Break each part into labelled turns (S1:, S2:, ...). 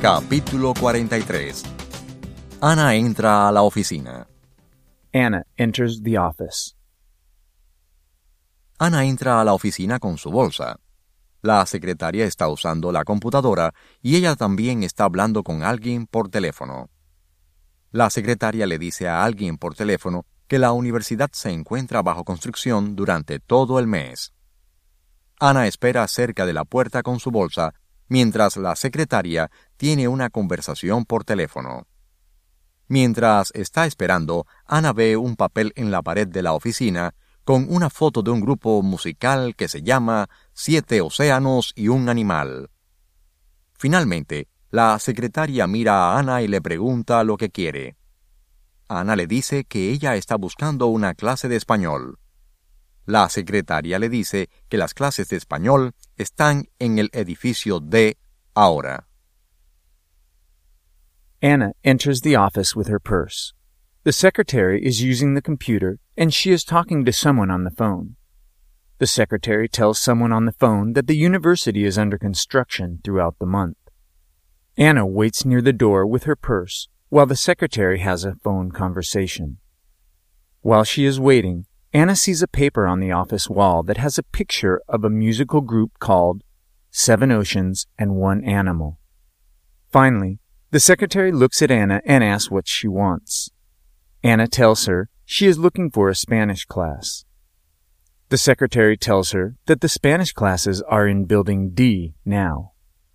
S1: Capítulo 43. Ana entra a la oficina.
S2: Anna enters the office.
S1: Ana entra a la oficina con su bolsa. La secretaria está usando la computadora y ella también está hablando con alguien por teléfono. La secretaria le dice a alguien por teléfono que la universidad se encuentra bajo construcción durante todo el mes. Ana espera cerca de la puerta con su bolsa, mientras la secretaria tiene una conversación por teléfono. Mientras está esperando, Ana ve un papel en la pared de la oficina con una foto de un grupo musical que se llama 7 océanos y un animal. Finalmente, la secretaria mira a Ana y le pregunta lo que quiere. Ana le dice que ella está buscando una clase de español. La secretaria le dice que las clases de español están en el edificio D ahora.
S2: Anna enters the office with her purse. The secretary is using the computer, and she is talking to someone on the phone. The secretary tells someone on the phone that the university is under construction throughout the month. Anna waits near the door with her purse while the secretary has a phone conversation. While she is waiting, Anna sees a paper on the office wall that has a picture of a musical group called 7 Oceans and One Animal. Finally, the secretary looks at Anna and asks what she wants. Anna tells her she is looking for a Spanish class. The secretary tells her that the Spanish classes are in Building D now.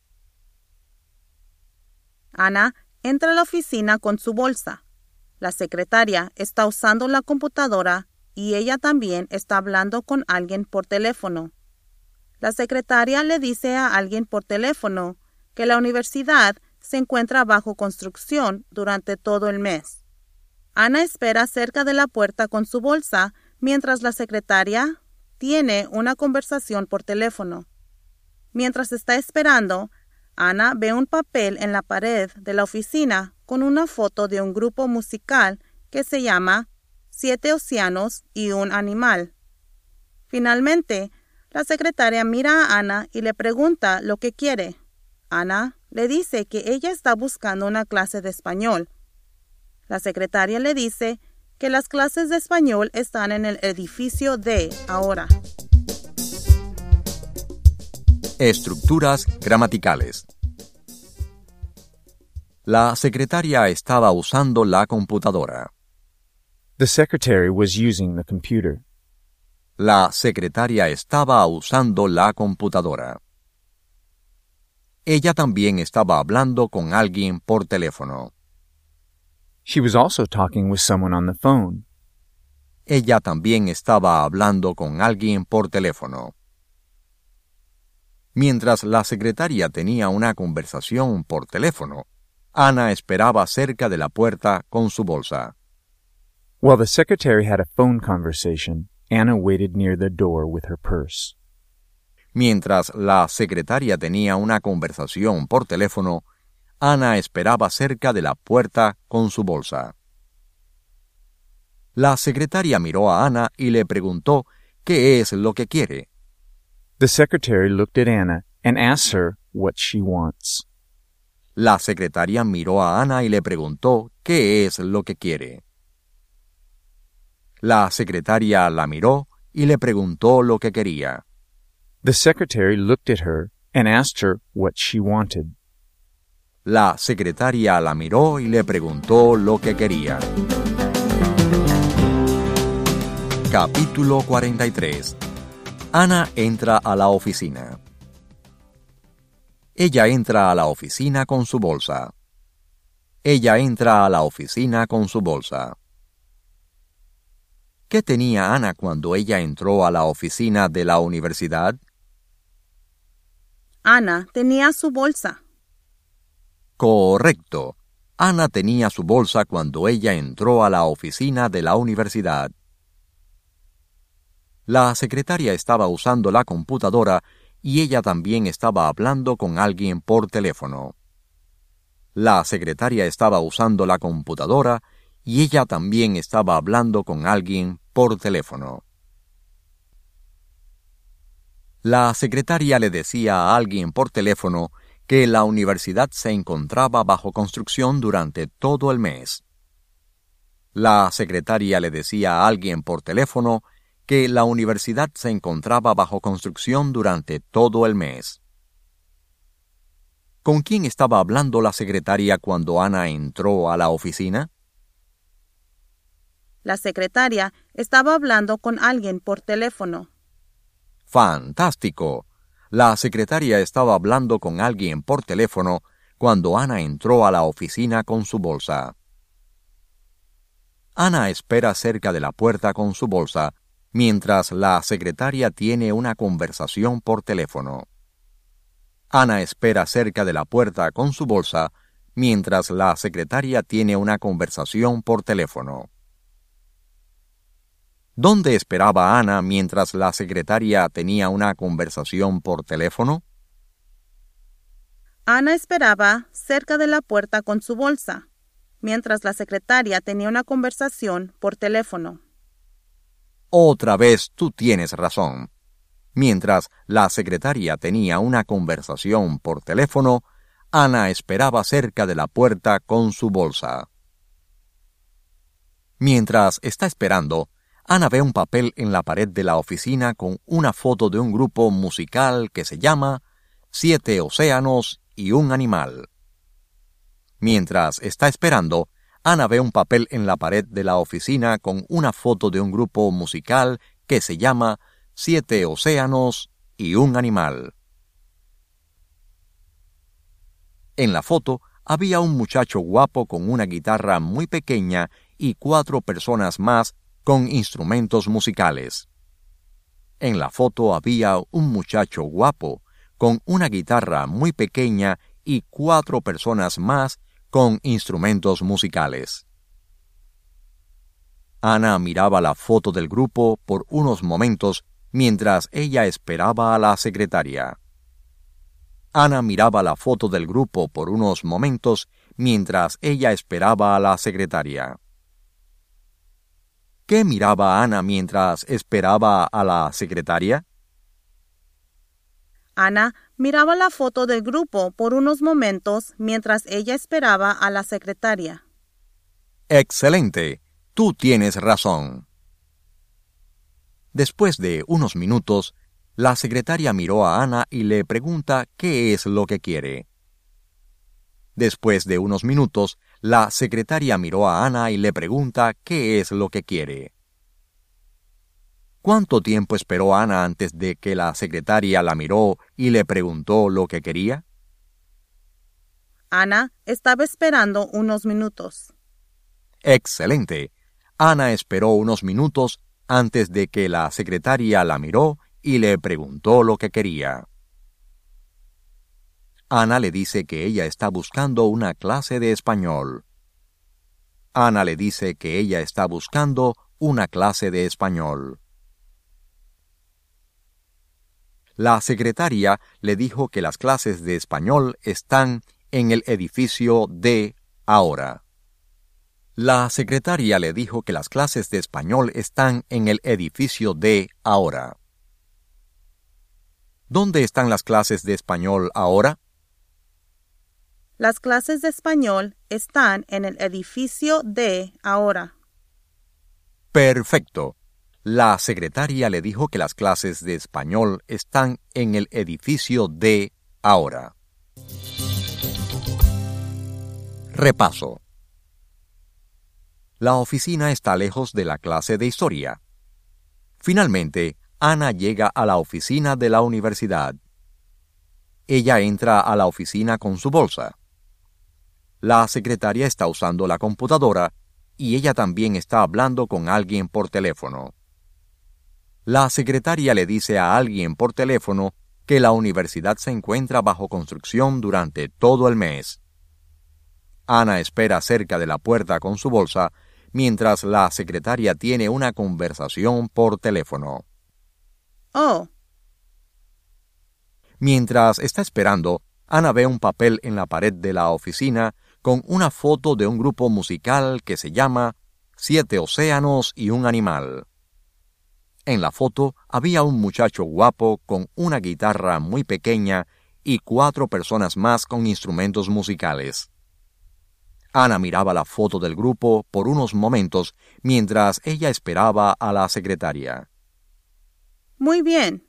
S3: Ana entra a la oficina con su bolsa. La secretaria está usando la computadora y ella también está hablando con alguien por teléfono. La secretaria le dice a alguien por teléfono que la universidad se encuentra bajo construcción durante todo el mes. Ana espera cerca de la puerta con su bolsa mientras la secretaria tiene una conversación por teléfono. Mientras está esperando, Ana ve un papel en la pared de la oficina con una foto de un grupo musical que se llama 7 océanos y un animal. Finalmente, la secretaria mira a Ana y le pregunta lo que quiere. Ana le dice que ella está buscando una clase de español. La secretaria le dice que las clases de español están en el edificio D ahora.
S1: Estructuras gramaticales. La secretaria estaba usando la computadora.
S2: The secretary was using the computer.
S1: La secretaria estaba usando la computadora. Ella también estaba hablando con alguien por teléfono.
S2: She was also talking with someone on the phone.
S1: Ella también estaba hablando con alguien por teléfono. Mientras la secretaria tenía una conversación por teléfono, Ana esperaba cerca de la puerta con su bolsa.
S2: While the secretary had a phone conversation, Anna waited near the door with her purse.
S1: Mientras la secretaria tenía una conversación por teléfono, Ana esperaba cerca de la puerta con su bolsa. La secretaria miró a Ana y le preguntó qué es lo que quiere.
S2: The secretary looked at Anna and asked her what she wants.
S1: La secretaria miró a Ana y le preguntó qué es lo que quiere. La secretaria la miró y le preguntó lo que quería.
S2: The secretary looked at her and asked her what she wanted.
S1: La secretaria la miró y le preguntó lo que quería. Capítulo 43. Ana entra a la oficina. Ella entra a la oficina con su bolsa. Ella entra a la oficina con su bolsa. ¿Qué tenía Ana cuando ella entró a la oficina de la universidad?
S3: Ana tenía su bolsa.
S1: Correcto. Ana tenía su bolsa cuando ella entró a la oficina de la universidad. La secretaria estaba usando la computadora y ella también estaba hablando con alguien por teléfono. La secretaria estaba usando la computadora y ella también estaba hablando con alguien por teléfono. La secretaria le decía a alguien por teléfono que la universidad se encontraba bajo construcción durante todo el mes. La secretaria le decía a alguien por teléfono que la universidad se encontraba bajo construcción durante todo el mes. ¿Con quién estaba hablando la secretaria cuando Ana entró a la oficina?
S3: La secretaria estaba hablando con alguien por teléfono.
S1: ¡Fantástico! La secretaria estaba hablando con alguien por teléfono cuando Ana entró a la oficina con su bolsa. Ana espera cerca de la puerta con su bolsa, mientras la secretaria tiene una conversación por teléfono. Ana espera cerca de la puerta con su bolsa, mientras la secretaria tiene una conversación por teléfono. ¿Dónde esperaba Ana mientras la secretaria tenía una conversación por teléfono?
S3: Ana esperaba cerca de la puerta con su bolsa, mientras la secretaria tenía una conversación por teléfono.
S1: Otra vez tú tienes razón. Mientras la secretaria tenía una conversación por teléfono, Ana esperaba cerca de la puerta con su bolsa. Mientras está esperando, Ana ve un papel en la pared de la oficina con una foto de un grupo musical que se llama 7 océanos y un animal. Mientras está esperando, Ana ve un papel en la pared de la oficina con una foto de un grupo musical que se llama 7 océanos y un animal. En la foto había un muchacho guapo con una guitarra muy pequeña y 4 personas más con instrumentos musicales. En la foto había un muchacho guapo con una guitarra muy pequeña y 4 personas más con instrumentos musicales. Ana miraba la foto del grupo por unos momentos mientras ella esperaba a la secretaria. Ana miraba la foto del grupo por unos momentos mientras ella esperaba a la secretaria. ¿Qué miraba Ana mientras esperaba a la secretaria?
S3: Ana miraba la foto del grupo por unos momentos mientras ella esperaba a la secretaria.
S1: ¡Excelente! Tú tienes razón. Después de unos minutos, la secretaria miró a Ana y le pregunta qué es lo que quiere. Después de unos minutos, la secretaria miró a Ana y le pregunta qué es lo que quiere. ¿Cuánto tiempo esperó Ana antes de que la secretaria la miró y le preguntó lo que quería?
S3: Ana estaba esperando unos minutos.
S1: ¡Excelente! Ana esperó unos minutos antes de que la secretaria la miró y le preguntó lo que quería. Ana le dice que ella está buscando una clase de español. Ana le dice que ella está buscando una clase de español. La secretaria le dijo que las clases de español están en el edificio D ahora. La secretaria le dijo que las clases de español están en el edificio D ahora. ¿Dónde están las clases de español ahora?
S3: Las clases de español están en el edificio D ahora.
S1: Perfecto. La secretaria le dijo que las clases de español están en el edificio D ahora. Repaso. La oficina está lejos de la clase de historia. Finalmente, Ana llega a la oficina de la universidad. Ella entra a la oficina con su bolsa. La secretaria está usando la computadora y ella también está hablando con alguien por teléfono. La secretaria le dice a alguien por teléfono que la universidad se encuentra bajo construcción durante todo el mes. Ana espera cerca de la puerta con su bolsa mientras la secretaria tiene una conversación por teléfono.
S3: Oh.
S1: Mientras está esperando, Ana ve un papel en la pared de la oficina con una foto de un grupo musical que se llama 7 océanos y un animal. En la foto había un muchacho guapo con una guitarra muy pequeña y 4 personas más con instrumentos musicales. Ana miraba la foto del grupo por unos momentos mientras ella esperaba a la secretaria.
S3: Muy bien.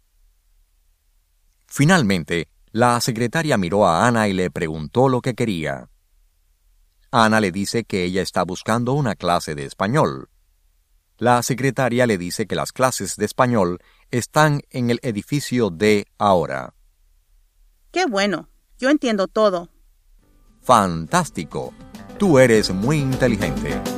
S1: Finalmente, la secretaria miró a Ana y le preguntó lo que quería. Ana le dice que ella está buscando una clase de español. La secretaria le dice que las clases de español están en el edificio D ahora.
S3: ¡Qué bueno! Yo entiendo todo.
S1: ¡Fantástico! Tú eres muy inteligente.